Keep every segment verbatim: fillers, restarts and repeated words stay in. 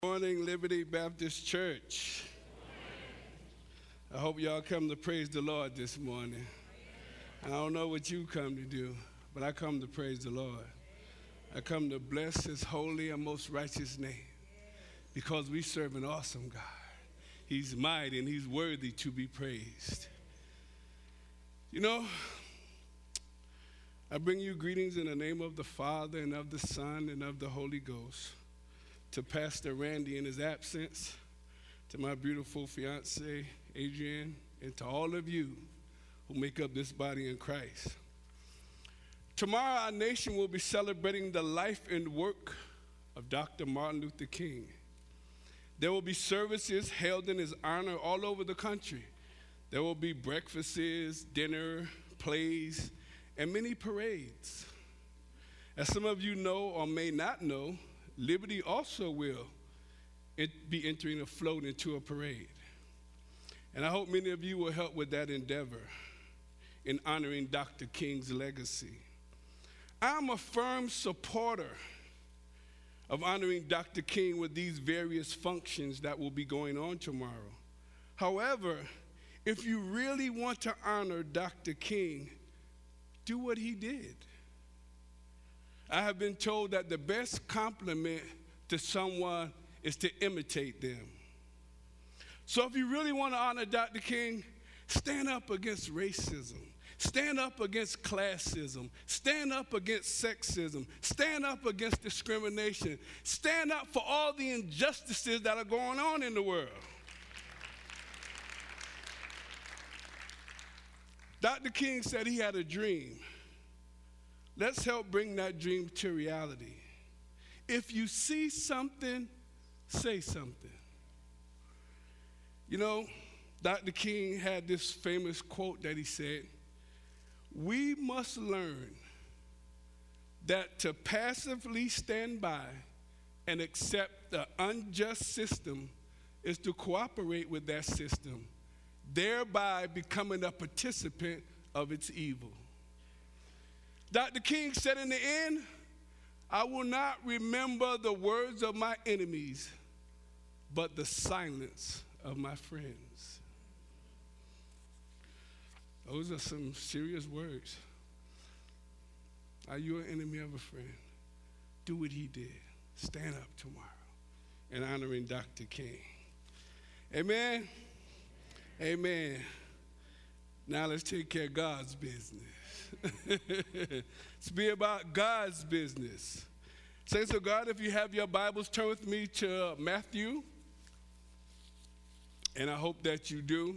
Morning, Liberty Baptist Church. I hope y'all come to praise the Lord this morning. I don't know what you come to do, but I come to praise the Lord. I come to bless his holy and most righteous name because we serve an awesome God. He's mighty and he's worthy to be praised. You know, I bring you greetings in the name of the Father and of the Son and of the Holy Ghost. To Pastor Randy in his absence, to my beautiful fiance, Adrienne, and to all of you who make up this body in Christ. Tomorrow, our nation will be celebrating the life and work of Doctor Martin Luther King. There will be services held in his honor all over the country. There will be breakfasts, dinner, plays, and many parades. As some of you know or may not know, Liberty also will be entering a float into a parade. And I hope many of you will help with that endeavor in honoring Doctor King's legacy. I'm a firm supporter of honoring Doctor King with these various functions that will be going on tomorrow. However, if you really want to honor Doctor King, do what he did. I have been told that the best compliment to someone is to imitate them. So if you really want to honor Doctor King, stand up against racism. Stand up against classism. Stand up against sexism. Stand up against discrimination. Stand up for all the injustices that are going on in the world. Doctor King said he had a dream. Let's help bring that dream to reality. If you see something, say something. You know, Doctor King had this famous quote that he said, "We must learn that to passively stand by and accept the unjust system is to cooperate with that system, thereby becoming a participant of its evil." Doctor King said in the end, "I will not remember the words of my enemies, but the silence of my friends." Those are some serious words. Are you an enemy of a friend? Do what he did. Stand up tomorrow in honoring Doctor King. Amen? Amen. Now let's take care of God's business. It's be about God's business. Saints of God, if you have your Bibles, turn with me to Matthew. And I hope that you do.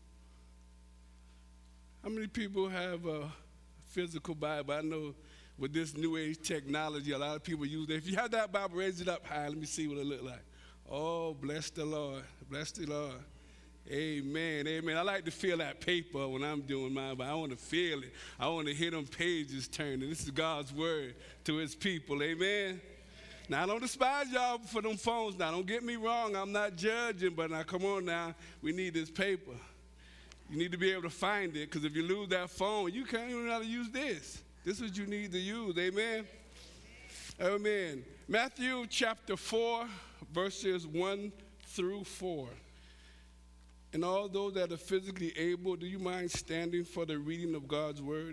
How many people have a physical Bible? I know with this new age technology, a lot of people use it. If you have that Bible, raise it up high. Let me see what it look like. Oh, bless the Lord. Bless the Lord. Amen, amen. I like to feel that paper when I'm doing mine, but I want to feel it. I want to hear them pages turning. This is God's word to his people, amen. Now, I don't despise y'all for them phones now. Don't get me wrong. I'm not judging, but now, come on now. We need this paper. You need to be able to find it, because if you lose that phone, you can't even know how to use this. This is what you need to use, amen. Amen. Matthew chapter four, verses one through four. And all those that are physically able, do you mind standing for the reading of God's word?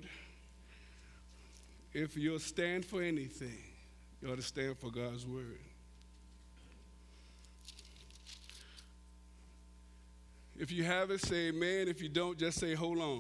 If you'll stand for anything, you ought to stand for God's word. If you have it, say amen. If you don't, just say hold on.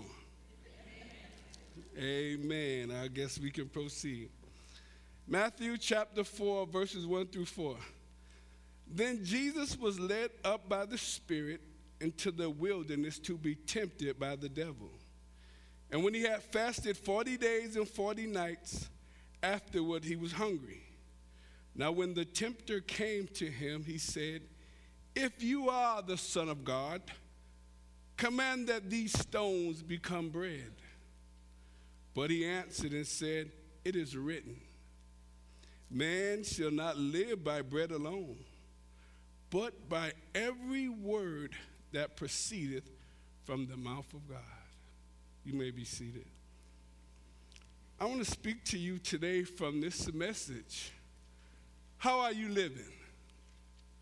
Amen. Amen. I guess we can proceed. Matthew chapter four, verses one through four. Then Jesus was led up by the Spirit into the wilderness to be tempted by the devil. And when he had fasted forty days and forty nights, afterward he was hungry. Now when the tempter came to him, he said, "If you are the Son of God, command that these stones become bread." But he answered and said, "It is written, man shall not live by bread alone, but by every word that proceedeth from the mouth of God." You may be seated. I want to speak to you today from this message. How are you living?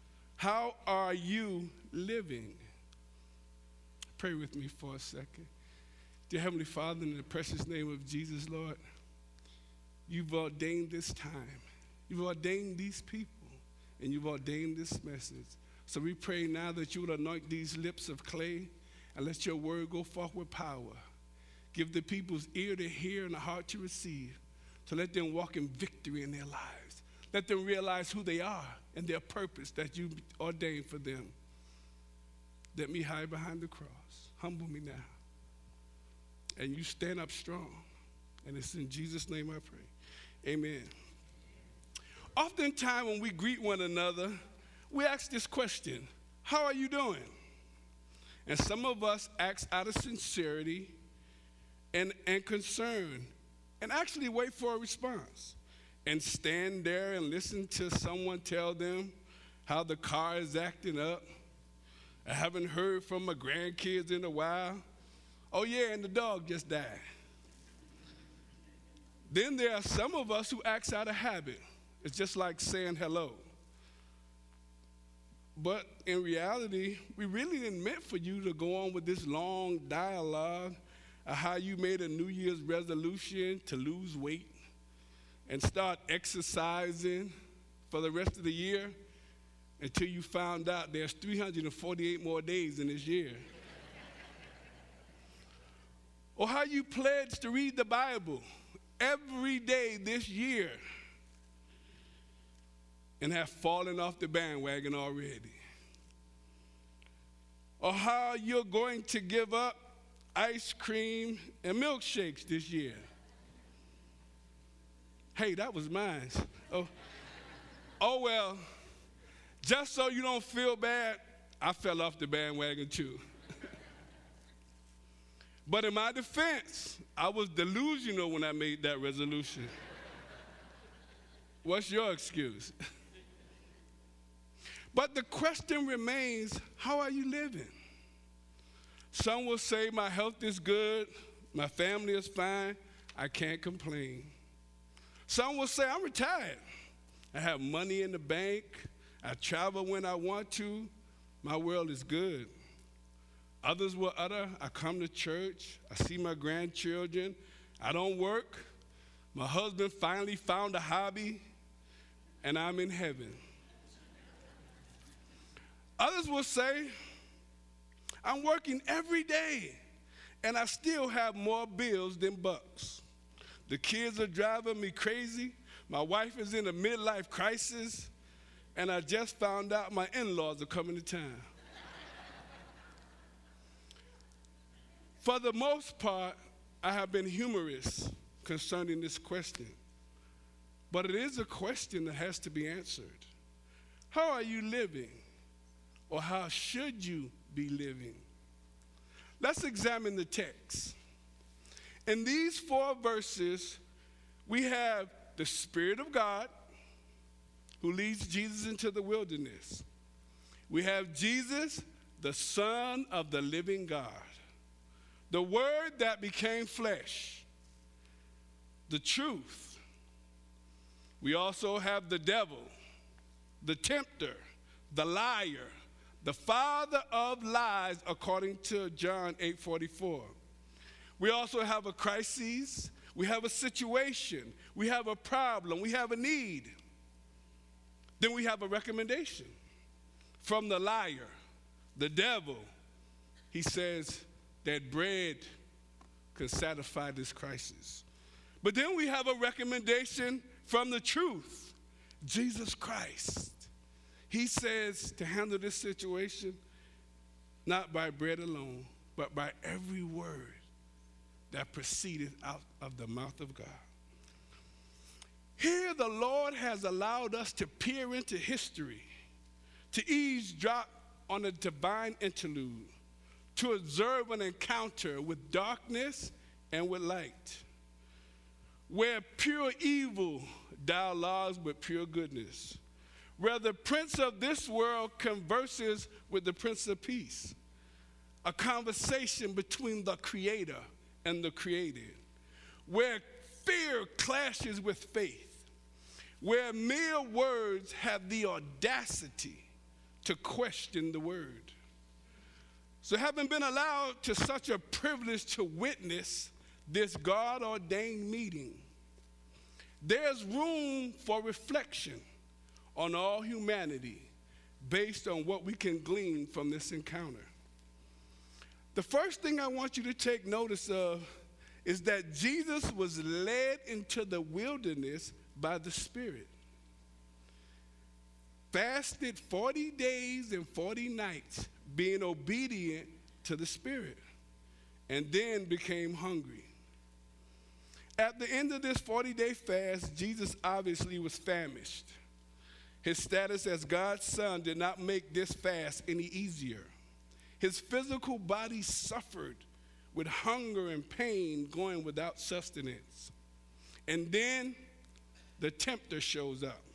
How are you living? Pray with me for a second. Dear Heavenly Father, in the precious name of Jesus, Lord, you've ordained this time. You've ordained these people, and you've ordained this message. So we pray now that you would anoint these lips of clay and let your word go forth with power. Give the people's ear to hear and a heart to receive. So let them walk in victory in their lives. Let them realize who they are and their purpose that you ordained for them. Let me hide behind the cross. Humble me now. And you stand up strong. And it's in Jesus' name I pray. Amen. Oftentimes when we greet one another, we ask this question: how are you doing? And some of us ask out of sincerity and, and concern and actually wait for a response and stand there and listen to someone tell them how the car is acting up. I haven't heard from my grandkids in a while. Oh yeah, and the dog just died. Then there are some of us who act out of habit. It's just like saying hello. But in reality, we really didn't meant for you to go on with this long dialogue of how you made a New Year's resolution to lose weight and start exercising for the rest of the year until you found out there's three hundred forty-eight more days in this year. Or how you pledged to read the Bible every day this year and have fallen off the bandwagon already. Or how you're going to give up ice cream and milkshakes this year. Hey, that was mine. Oh, oh well, just so you don't feel bad, I fell off the bandwagon too. But in my defense, I was delusional when I made that resolution. What's your excuse? But the question remains, how are you living? Some will say my health is good, my family is fine, I can't complain. Some will say I'm retired. I have money in the bank, I travel when I want to, my world is good. Others will utter, I come to church, I see my grandchildren, I don't work, my husband finally found a hobby, and I'm in heaven. Others will say, I'm working every day, and I still have more bills than bucks. The kids are driving me crazy, my wife is in a midlife crisis, and I just found out my in-laws are coming to town. For the most part, I have been humorous concerning this question. But it is a question that has to be answered. How are you living? Or how should you be living? Let's examine the text. In these four verses, we have the Spirit of God who leads Jesus into the wilderness. We have Jesus, the Son of the living God. The Word that became flesh, the truth. We also have the devil, the tempter, the liar, the father of lies, according to John eight forty-four. We also have a crisis, we have a situation, we have a problem, we have a need. Then we have a recommendation from the liar, the devil. He says that bread can satisfy this crisis. But then we have a recommendation from the truth, Jesus Christ. He says to handle this situation, not by bread alone, but by every word that proceeded out of the mouth of God. Here the Lord has allowed us to peer into history, to eavesdrop on a divine interlude, to observe an encounter with darkness and with light, where pure evil dialogues with pure goodness, where the prince of this world converses with the Prince of Peace, a conversation between the Creator and the created, where fear clashes with faith, where mere words have the audacity to question the word. So having been allowed to such a privilege to witness this God-ordained meeting, there's room for reflection on all humanity based on what we can glean from this encounter. The first thing I want you to take notice of is that Jesus was led into the wilderness by the Spirit, fasted forty days and forty nights, being obedient to the Spirit, and then became hungry. At the end of this forty-day fast, Jesus obviously was famished. His status as God's son did not make this fast any easier. His physical body suffered with hunger and pain going without sustenance. And then the tempter shows up.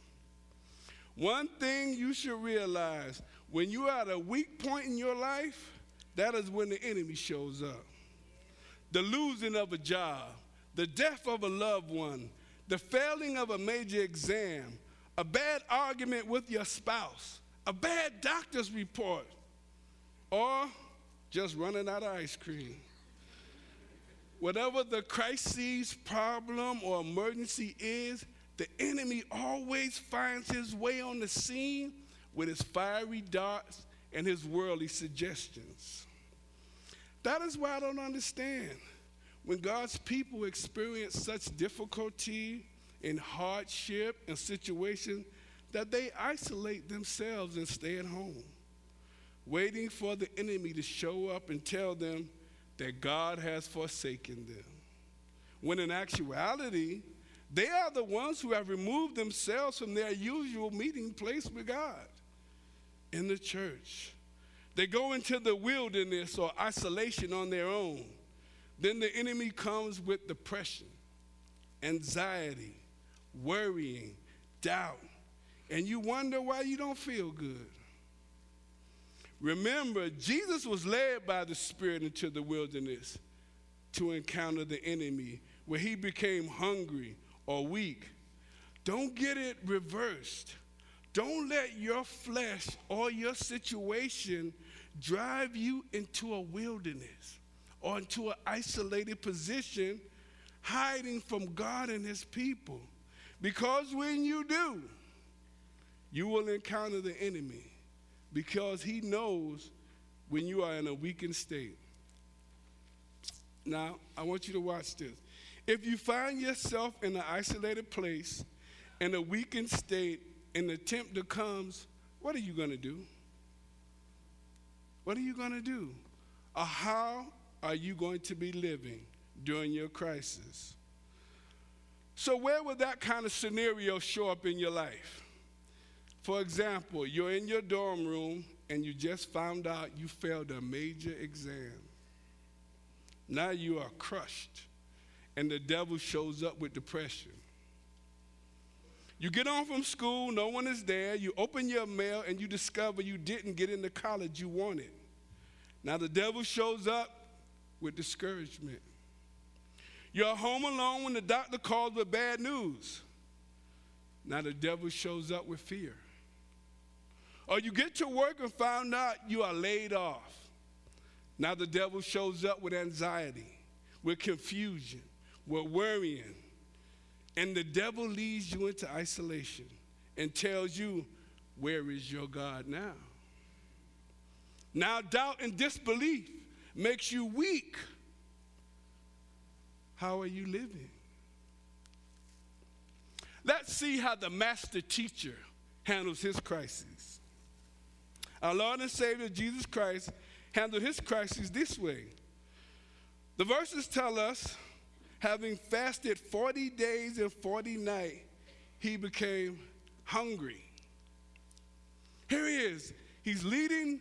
One thing you should realize, when you're at a weak point in your life, that is when the enemy shows up. The losing of a job, the death of a loved one, the failing of a major exam, a bad argument with your spouse, a bad doctor's report, or just running out of ice cream. Whatever the crisis, problem, or emergency is, the enemy always finds his way on the scene with his fiery darts and his worldly suggestions. That is why I don't understand when God's people experience such difficulty and hardship and situation that they isolate themselves and stay at home, waiting for the enemy to show up and tell them that God has forsaken them. When in actuality, they are the ones who have removed themselves from their usual meeting place with God in the church. They go into the wilderness or isolation on their own. Then the enemy comes with depression, anxiety, worrying, doubt, and you wonder why you don't feel good. Remember, Jesus was led by the Spirit into the wilderness to encounter the enemy, where he became hungry or weak. Don't get it reversed. Don't let your flesh or your situation drive you into a wilderness or into an isolated position, hiding from God and his people. Because when you do, you will encounter the enemy, because he knows when you are in a weakened state. Now, I want you to watch this. If you find yourself in an isolated place, in a weakened state, and the tempter comes, what are you going to do? What are you going to do? Or how are you going to be living during your crisis? So where would that kind of scenario show up in your life? For example, you're in your dorm room and you just found out you failed a major exam. Now you are crushed, and the devil shows up with depression. You get home from school, no one is there, you open your mail and you discover you didn't get into college you wanted. Now the devil shows up with discouragement. You're home alone when the doctor calls with bad news. Now the devil shows up with fear. Or you get to work and found out you are laid off. Now the devil shows up with anxiety, with confusion, with worrying. And the devil leads you into isolation and tells you, where is your God now? Now doubt and disbelief makes you weak. How are you living? Let's see how the master teacher handles his crises. Our Lord and Savior Jesus Christ handled his crisis this way. The verses tell us, having fasted forty days and forty nights, he became hungry. Here he is. He's leading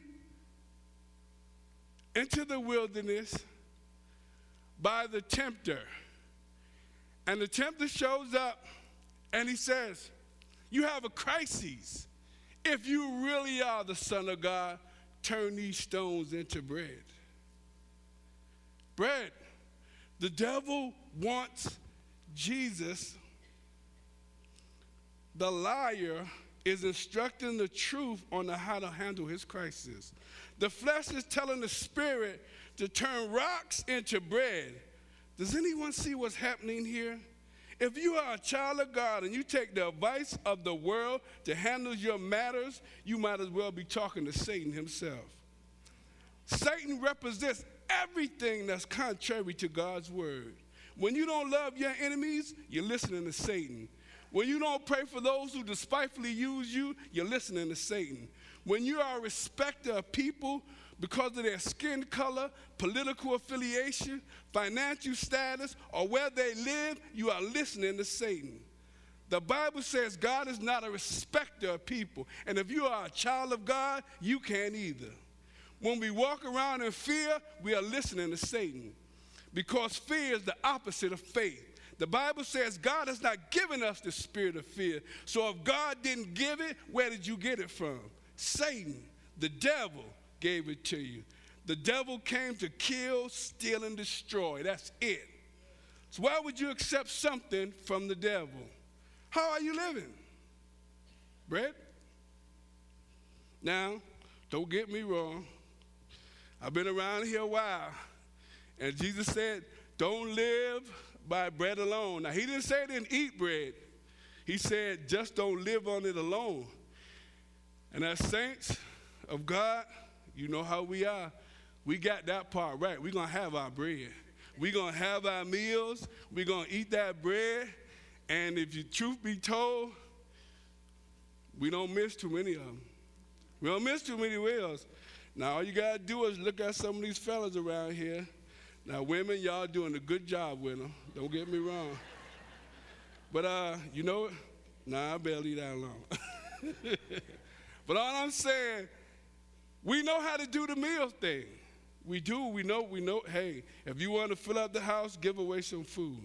into the wilderness by the tempter. And the tempter shows up and he says, you have a crisis. If you really are the Son of God, turn these stones into bread. Bread. The devil wants Jesus, the liar, is instructing the truth on how to handle his crisis. The flesh is telling the spirit to turn rocks into bread. Does anyone see what's happening here? If you are a child of God and you take the advice of the world to handle your matters, you might as well be talking to Satan himself. Satan represents everything that's contrary to God's word. When you don't love your enemies, you're listening to Satan. When you don't pray for those who despitefully use you, you're listening to Satan. When you are a respecter of people because of their skin color, political affiliation, financial status, or where they live, you are listening to Satan. The Bible says God is not a respecter of people. And if you are a child of God, you can't either. When we walk around in fear, we are listening to Satan. Because fear is the opposite of faith. The Bible says God has not given us the spirit of fear. So if God didn't give it, where did you get it from? Satan, the devil, gave it to you. The devil came to kill, steal, and destroy. That's it. So why would you accept something from the devil? How are you living? Bread? Now, don't get me wrong. I've been around here a while. And Jesus said, don't live by bread alone. Now, he didn't say didn't eat bread. He said, just don't live on it alone. And as saints of God, you know how we are. We got that part right. We're going to have our bread. We're going to have our meals. We're going to eat that bread. And if the truth be told, we don't miss too many of them. We don't miss too many meals. Now, all you got to do is look at some of these fellas around here. Now, women, y'all doing a good job with them. Don't get me wrong. But, uh, you know what? Nah, I barely eat that long. But all I'm saying, we know how to do the meal thing. We do. We know. We know. Hey, if you want to fill out the house, give away some food.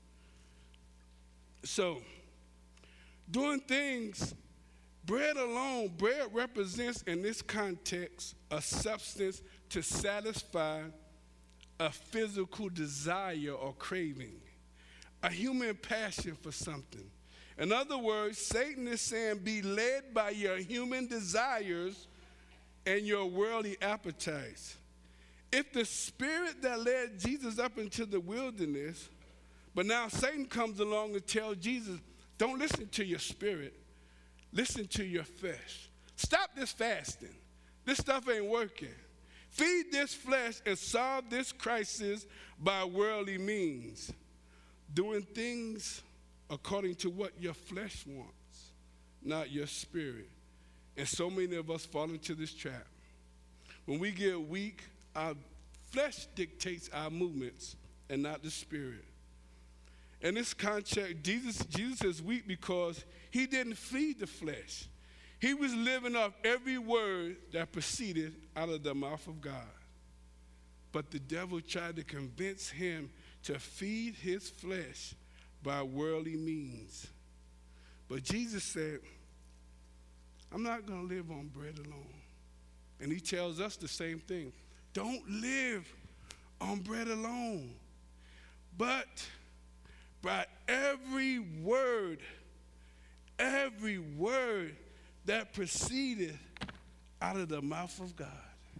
So, doing things, bread alone, bread represents in this context a substance to satisfy a physical desire or craving, a human passion for something. In other words, Satan is saying be led by your human desires and your worldly appetites. If the spirit that led Jesus up into the wilderness, but now Satan comes along and tells Jesus, don't listen to your spirit, listen to your flesh. Stop this fasting. This stuff ain't working. Feed this flesh and solve this crisis by worldly means, doing things according to what your flesh wants, not your spirit. And so many of us fall into this trap. When we get weak, our flesh dictates our movements and not the spirit. In this context, Jesus, Jesus is weak because he didn't feed the flesh. He was living off every word that proceeded out of the mouth of God. But the devil tried to convince him to feed his flesh by worldly means. But Jesus said, I'm not going to live on bread alone. And he tells us the same thing. Don't live on bread alone, but by every word, every word that proceeded out of the mouth of God.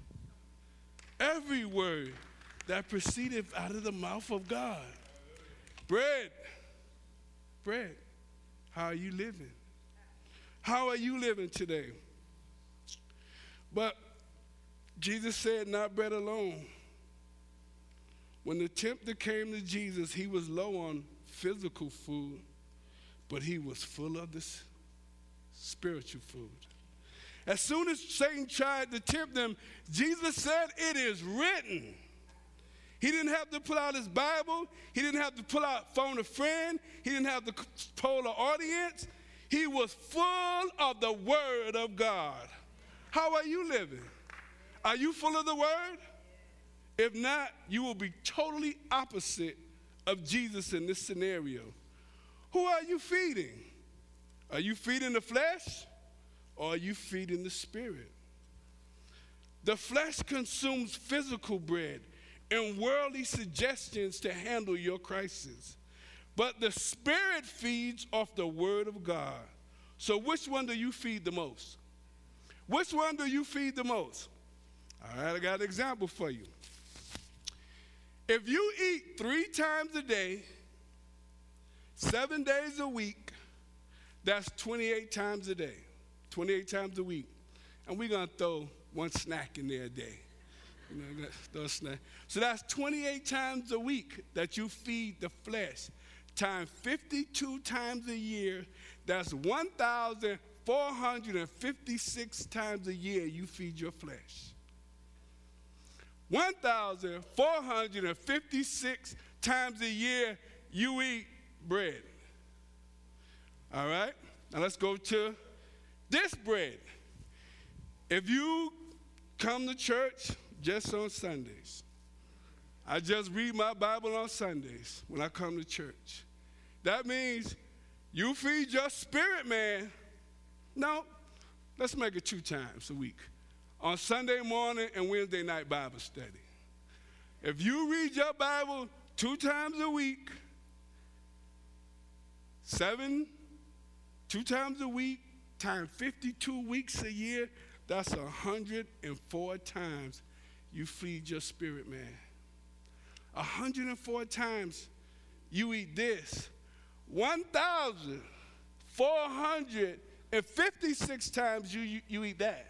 Every word that proceeded out of the mouth of God. Bread. Bread. How are you living? How are you living today? But Jesus said, not bread alone. When the tempter came to Jesus, he was low on physical food, but he was full of this spiritual food. As soon as Satan tried to tempt him, Jesus said, it is written. He didn't have to pull out his Bible. He didn't have to pull out phone a friend. He didn't have to poll an audience. He was full of the word of God. How are you living? Are you full of the word? If not, you will be totally opposite of Jesus in this scenario. Who are you feeding? Are you feeding the flesh or are you feeding the spirit? The flesh consumes physical bread and worldly suggestions to handle your crisis. But the spirit feeds off the word of God. So which one do you feed the most? Which one do you feed the most? All right, I got an example for you. If you eat three times a day, seven days a week, that's twenty-eight times a day, twenty-eight times a week. And we're going to throw one snack in there a day. You know, throw a snack. So that's twenty-eight times a week that you feed the flesh. Times fifty-two times a year, that's one thousand four hundred fifty-six times a year you feed your flesh. one thousand four hundred fifty-six times a year you eat bread. All right? Now let's go to this bread. If you come to church just on Sundays, I just read my Bible on Sundays when I come to church. That means you feed your spirit, man. No, let's make it two times a week. On Sunday morning and Wednesday night Bible study. If you read your Bible two times a week, seven, two times a week, times fifty-two weeks a year, that's one hundred four times you feed your spirit, man. one hundred four times you eat this. one thousand four hundred fifty-six times you, you, you eat that.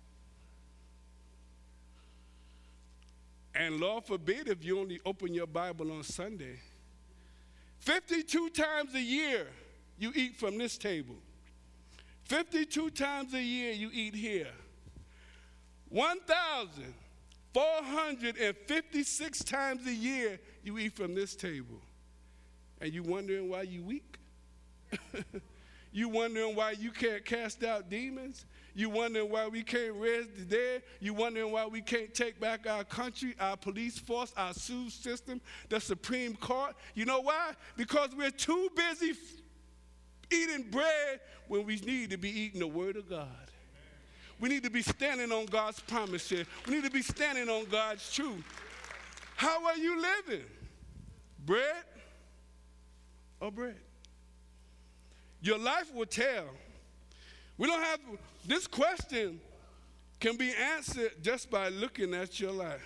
And Lord forbid if you only open your Bible on Sunday. fifty-two times a year you eat from this table. fifty-two times a year you eat here. one thousand four hundred fifty-six times a year you eat from this table. And you wondering why you weak? You wondering why you can't cast out demons? You wondering why we can't raise the dead? You wondering why we can't take back our country, our police force, our S U system, the Supreme Court? You know why? Because we're too busy f- eating bread when we need to be eating the Word of God. We need to be standing on God's promises. We need to be standing on God's truth. How are you living? Bread or bread? Your life will tell. We don't have, this question can be answered just by looking at your life.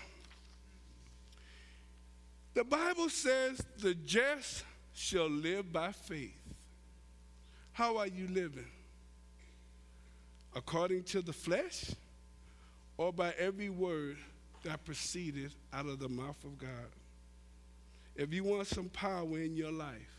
The Bible says the just shall live by faith. How are you living? According to the flesh or by every word that proceeded out of the mouth of God? If you want some power in your life,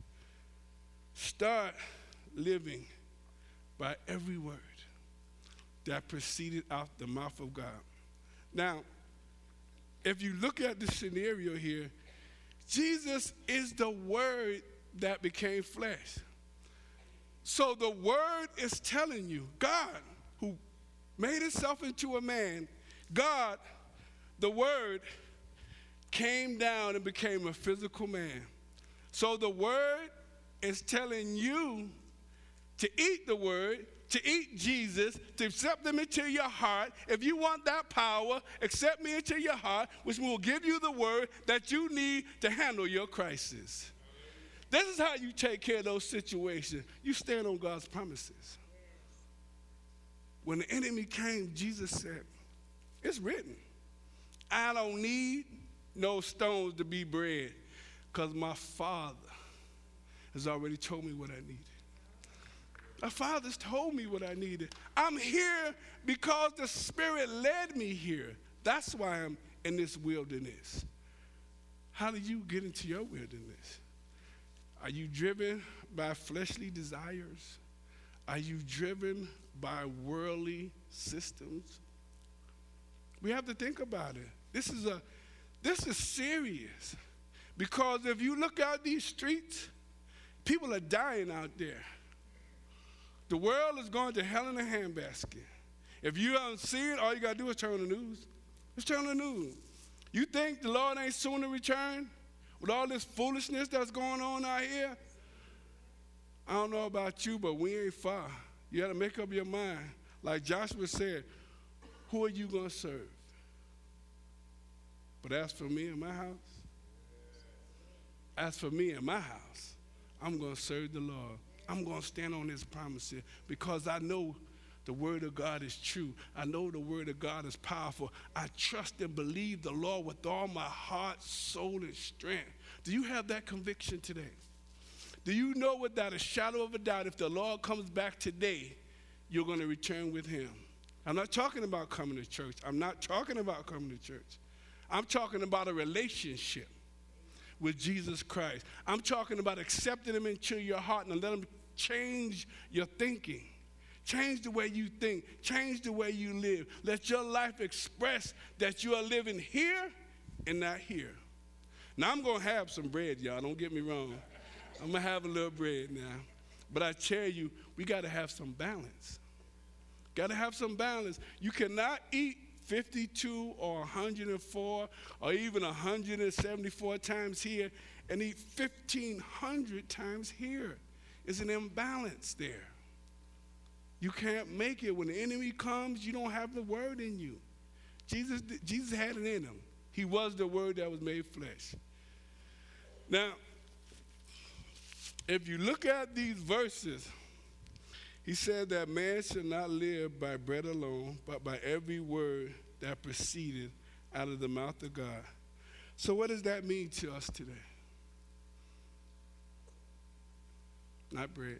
start living by every word that proceeded out the mouth of God. Now, if you look at the scenario here, Jesus is the Word that became flesh. So the Word is telling you, God, who made himself into a man, God, the Word, came down and became a physical man. So the Word is telling you to eat the Word, to eat Jesus, to accept them into your heart. If you want that power, accept me into your heart, which will give you the Word that you need to handle your crisis. This is how you take care of those situations. You stand on God's promises. When the enemy came, Jesus said, it's written, I don't need no stones to be bread because my Father has already told me what I needed. My Father's told me what I needed. I'm here because the Spirit led me here. That's why I'm in this wilderness. How do you get into your wilderness? Are you driven by fleshly desires? Are you driven by worldly systems? We have to think about it. This is a, this is serious. Because if you look out these streets, people are dying out there. The world is going to hell in a handbasket. If you don't see it, all you got to do is turn on the news. Just turn on the news. You think the Lord ain't soon to return with all this foolishness that's going on out here? I don't know about you, but we ain't far. You got to make up your mind. Like Joshua said, who are you going to serve? But as for me and my house, as for me and my house, I'm going to serve the Lord. I'm going to stand on his promises because I know the word of God is true. I know the word of God is powerful. I trust and believe the Lord with all my heart, soul, and strength. Do you have that conviction today? Do you know without a shadow of a doubt, if the Lord comes back today, you're going to return with him? I'm not talking about coming to church. I'm not talking about coming to church. I'm talking about a relationship with Jesus Christ. I'm talking about accepting him into your heart and let him change your thinking. Change the way you think. Change the way you live. Let your life express that you are living here and not here. Now, I'm going to have some bread, y'all. Don't get me wrong. I'm going to have a little bread now. But I tell you, we got to have some balance. Got to have some balance. You cannot eat fifty-two or one hundred four or even one hundred seventy-four times here and eat fifteen hundred times here. It's an imbalance there. You can't make it. When the enemy comes, you don't have the word in you. Jesus, Jesus had it in him. He was the word that was made flesh. Now, if you look at these verses, he said that man shall not live by bread alone, but by every word that proceeded out of the mouth of God. So what does that mean to us today? Not bread.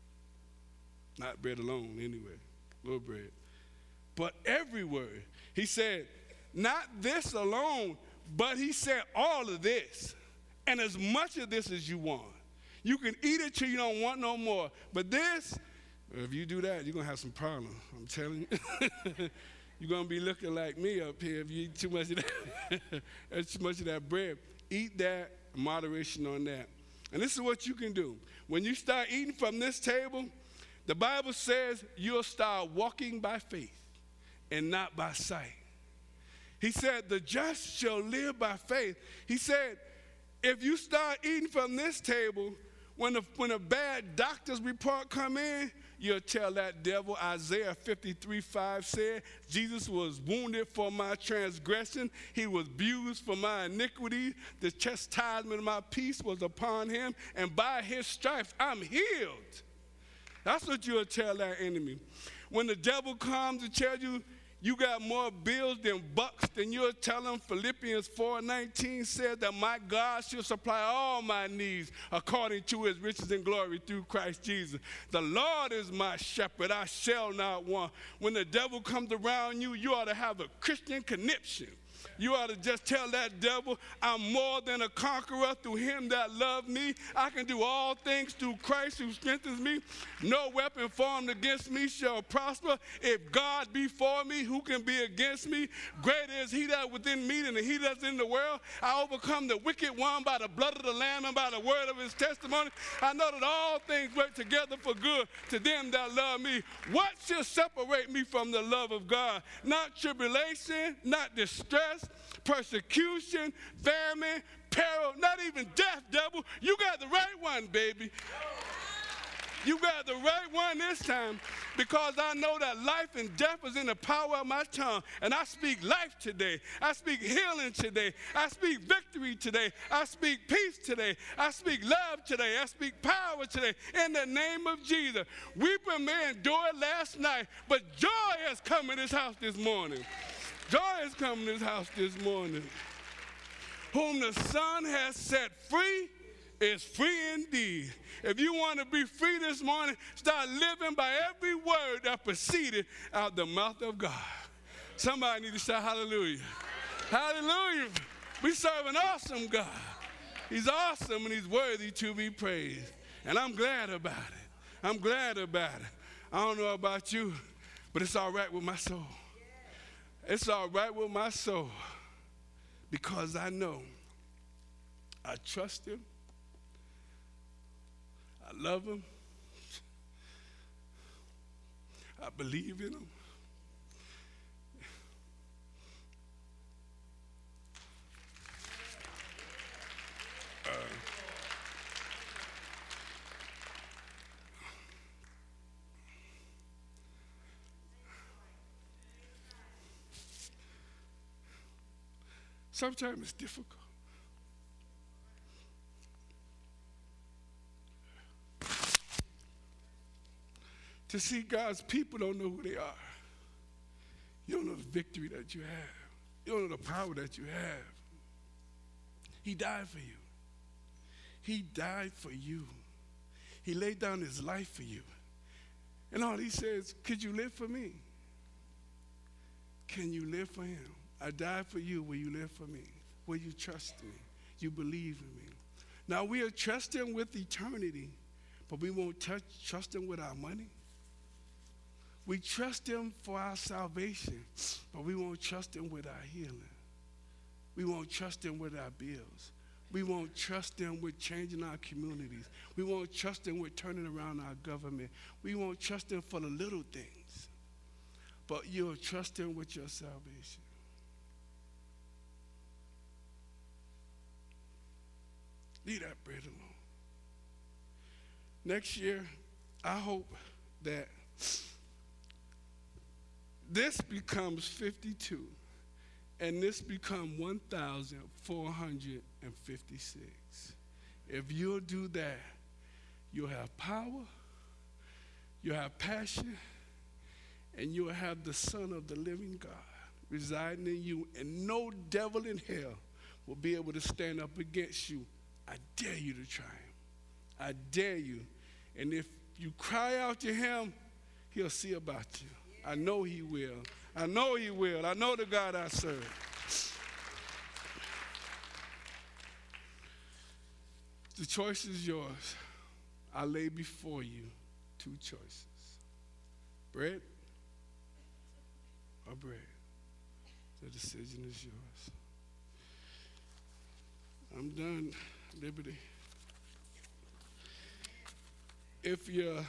Not bread alone, anyway. Little bread. But every word. He said, not this alone, but he said all of this. And as much of this as you want. You can eat it till you don't want no more. But this, if you do that, you're going to have some problems. I'm telling you. You're going to be looking like me up here if you eat too much of that, too much of that bread. Eat that, moderation on that. And this is what you can do. When you start eating from this table, the Bible says you'll start walking by faith and not by sight. He said, the just shall live by faith. He said, if you start eating from this table, when a, when a bad doctor's report come in, you'll tell that devil. Isaiah fifty-three five said, Jesus was wounded for my transgression. He was bruised for my iniquity. The chastisement of my peace was upon him. And by his stripes, I'm healed. That's what you'll tell that enemy. When the devil comes to tell you, you got more bills than bucks, then you'll tell him Philippians four nineteen said that my God shall supply all my needs according to his riches and glory through Christ Jesus. The Lord is my shepherd, I shall not want. When the devil comes around you, you ought to have a Christian conniption. You ought to just tell that devil, I'm more than a conqueror through him that loved me. I can do all things through Christ who strengthens me. No weapon formed against me shall prosper. If God be for me, who can be against me? Greater is he that within me than he that's in the world. I overcome the wicked one by the blood of the Lamb and by the word of his testimony. I know that all things work together for good to them that love me. What shall separate me from the love of God? Not tribulation, not distress, persecution, famine, peril, not even death, devil. You got the right one, baby. You got the right one this time, because I know that life and death is in the power of my tongue. And I speak life today. I speak healing today. I speak victory today. I speak peace today. I speak love today. I speak power today. In the name of Jesus. Weeping may endure last night, but joy has come in this house this morning. Joy has come in this house this morning. Whom the Son has set free is free indeed. If you want to be free this morning, start living by every word that proceeded out the mouth of God. Somebody need to shout hallelujah. Hallelujah. We serve an awesome God. He's awesome and he's worthy to be praised. And I'm glad about it. I'm glad about it. I don't know about you, but it's all right with my soul. It's all right with my soul, because I know I trust him. I love him. I believe in him. Uh, Sometimes it's difficult. To see God's people don't know who they are. You don't know the victory that you have. You don't know the power that you have. He died for you. He died for you. He laid down his life for you. And all he says, could you live for me? Can you live for him? I died for you. Will you live for me? Will you trust me? You believe in me? Now we are trusting with eternity, but we won't touch, trust him with our money. We trust him for our salvation, but we won't trust him with our healing. We won't trust him with our bills. We won't trust him with changing our communities. We won't trust him with turning around our government. We won't trust him for the little things, but you'll trust him with your salvation. Leave that bread alone. Next year, I hope that this becomes fifty-two, and this becomes one thousand four hundred fifty-six. If you'll do that, you'll have power, you'll have passion, and you'll have the Son of the living God residing in you, and no devil in hell will be able to stand up against you. I dare you to try him. I dare you. And if you cry out to him, he'll see about you. I know he will. I know he will. I know the God I serve. The choice is yours. I lay before you two choices. Bread or bread. The decision is yours. I'm done, Liberty. If you're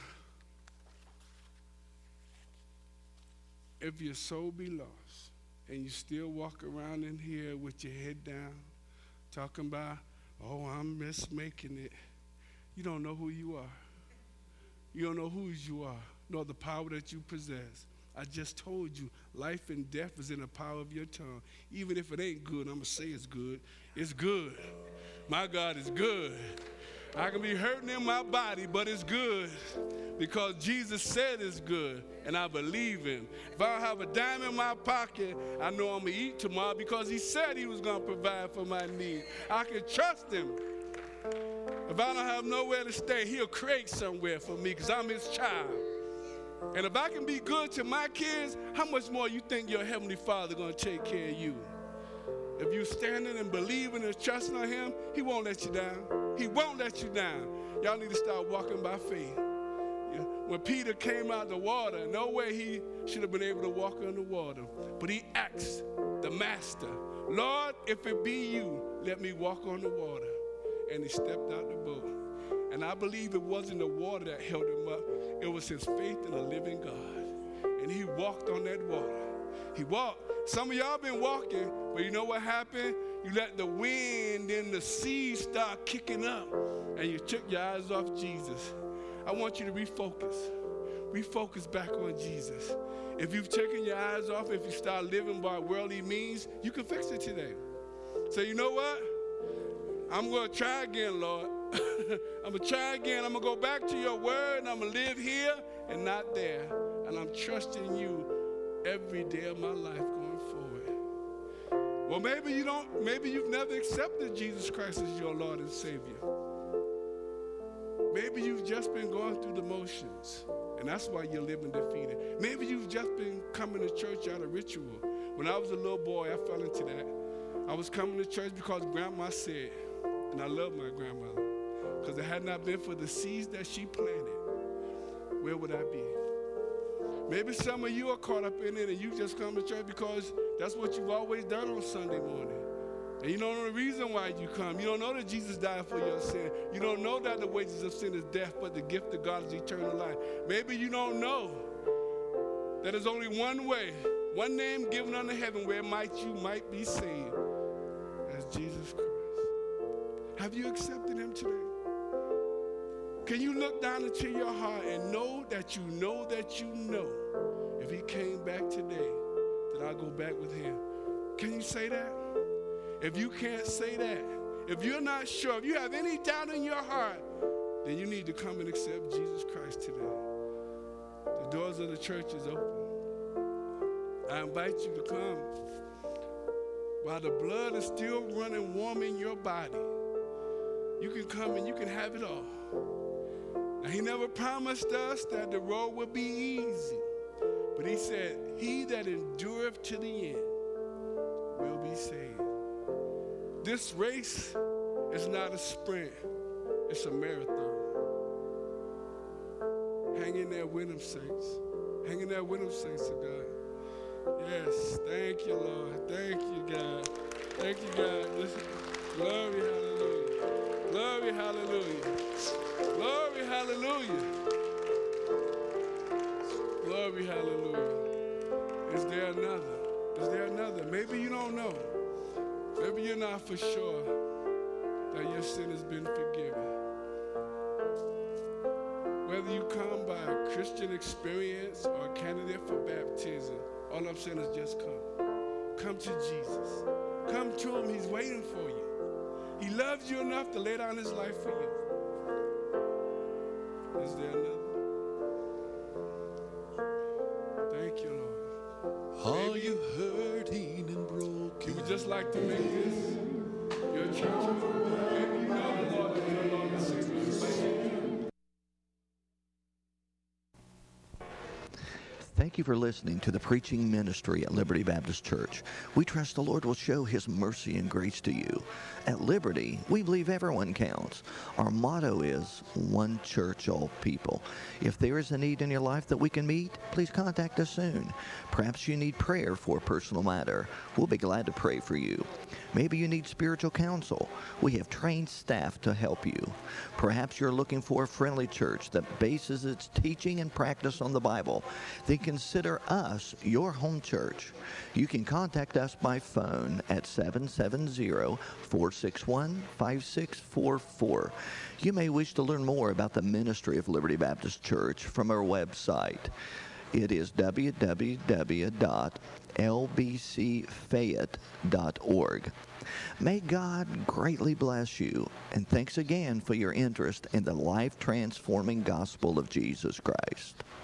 If your soul be lost and you still walk around in here with your head down, talking about, oh, I'm just making it, you don't know who you are. You don't know whose you are, nor the power that you possess. I just told you, life and death is in the power of your tongue. Even if it ain't good, I'm going to say it's good. It's good. My God is good. I can be hurting in my body, but it's good because Jesus said it's good, and I believe him. If I don't have a dime in my pocket, I know I'm going to eat tomorrow because he said he was going to provide for my needs. I can trust him. If I don't have nowhere to stay, he'll create somewhere for me because I'm his child. And if I can be good to my kids, how much more you think your Heavenly Father going to take care of you? If you're standing and believing and trusting on him, he won't let you down. He won't let you down. Y'all need to start walking by faith. Yeah. When Peter came out of the water, no way he should have been able to walk on the water. But he asked the master, Lord, if it be you, let me walk on the water. And he stepped out the boat. And I believe it wasn't the water that held him up. It was his faith in the living God. And he walked on that water. He walked. Some of y'all been walking, but you know what happened? You let the wind and the sea start kicking up, and you took your eyes off Jesus. I want you to refocus. Refocus back on Jesus. If you've taken your eyes off, if you start living by worldly means, you can fix it today. So you know what? I'm going to try again, Lord. I'm going to try again. I'm going to go back to your word, and I'm going to live here and not there. And I'm trusting you every day of my life going forward. Well, maybe you don't, maybe you've never accepted Jesus Christ as your Lord and Savior. Maybe you've just been going through the motions, and that's why you're living defeated. Maybe you've just been coming to church out of ritual. When I was a little boy, I fell into that. I was coming to church because Grandma said, and I love my grandmother, because it had not been for the seeds that she planted, where would I be? Maybe some of you are caught up in it and you just come to church because that's what you've always done on Sunday morning. And you don't know the reason why you come. You don't know that Jesus died for your sin. You don't know that the wages of sin is death, but the gift of God is eternal life. Maybe you don't know that there's only one way, one name given under heaven where might you might be saved. That's Jesus Christ. Have you accepted him today? Can you look down into your heart and know that you know that you know if he came back today that I'll go back with him? Can you say that? If you can't say that, if you're not sure, if you have any doubt in your heart, then you need to come and accept Jesus Christ today. doors of the church is open. I invite you to come. While the blood is still running warm in your body, you can come and you can have it all. Now, he never promised us that the road would be easy, but he said, he that endureth to the end will be saved. This race is not a sprint, it's a marathon. Hang in there with them, saints. Hang in there with them, saints of God. Yes, thank you, Lord. Thank you, God. Thank you, God. Listen. Glory, hallelujah. Glory, hallelujah. Glory, hallelujah. Glory, hallelujah. Is there another? Is there another? Maybe you don't know. Maybe you're not for sure that your sin has been forgiven. Whether you come by a Christian experience or a candidate for baptism, all I'm saying is just come. Come to Jesus. Come to him. He's waiting for you. He loves you enough to lay down his life for you. Is there another? Thank you, Lord. Are you hurting and broken? You would just like to make this your church. Maybe you know the Lord is your Lord and Savior. Thank you for listening to the preaching ministry at Liberty Baptist Church. We trust the Lord will show his mercy and grace to you. At Liberty, we believe everyone counts. Our motto is one church, all people. If there is a need in your life that we can meet, please contact us soon. Perhaps you need prayer for a personal matter. We'll be glad to pray for you. Maybe you need spiritual counsel. We have trained staff to help you. Perhaps you're looking for a friendly church that bases its teaching and practice on the Bible. Then consider us your home church. You can contact us by phone at seven seven zero, four six one, five six four four. You may wish to learn more about the ministry of Liberty Baptist Church from our website. It is w w w dot l b c fayette dot org. May God greatly bless you, and thanks again for your interest in the life-transforming gospel of Jesus Christ.